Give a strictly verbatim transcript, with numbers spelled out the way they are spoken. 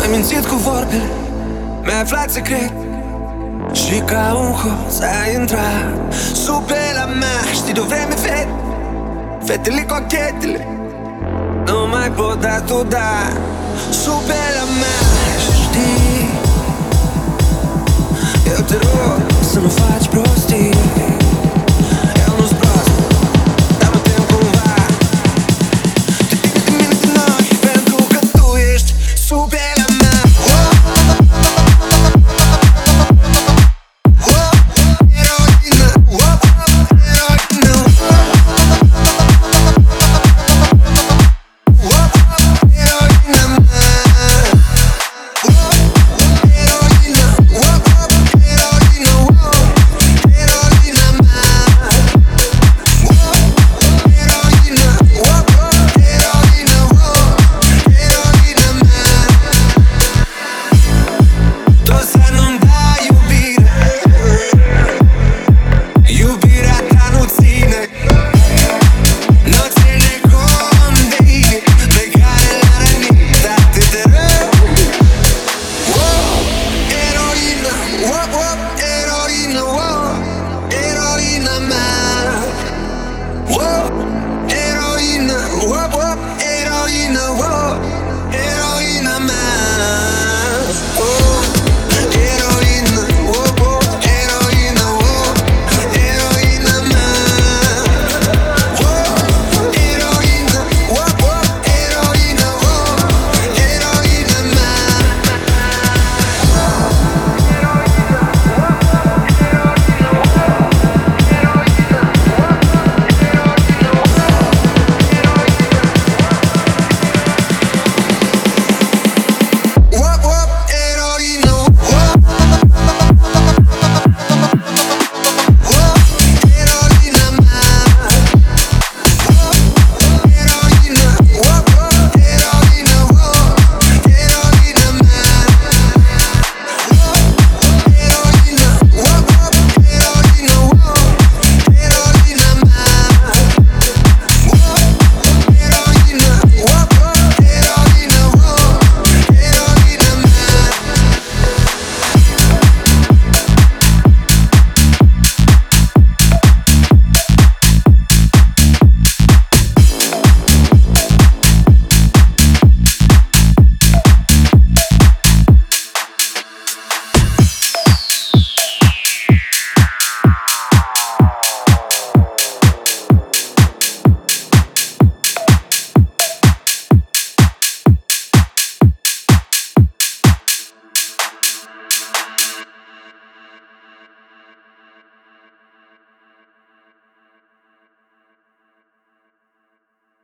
M-ai mințit cu vorbele, mi-ai aflat secret și ca un hoț ai intrat sub pielea mea. Știi de-o vreme, fete, fetele cochetele nu mai pot da tu, da, sub pielea mea. Și știi, eu te rog să nu faci prostii. Eu nu-s prost, dar mă tem cumva. Te bine de mine de noi, pentru că tu ești sub pielea.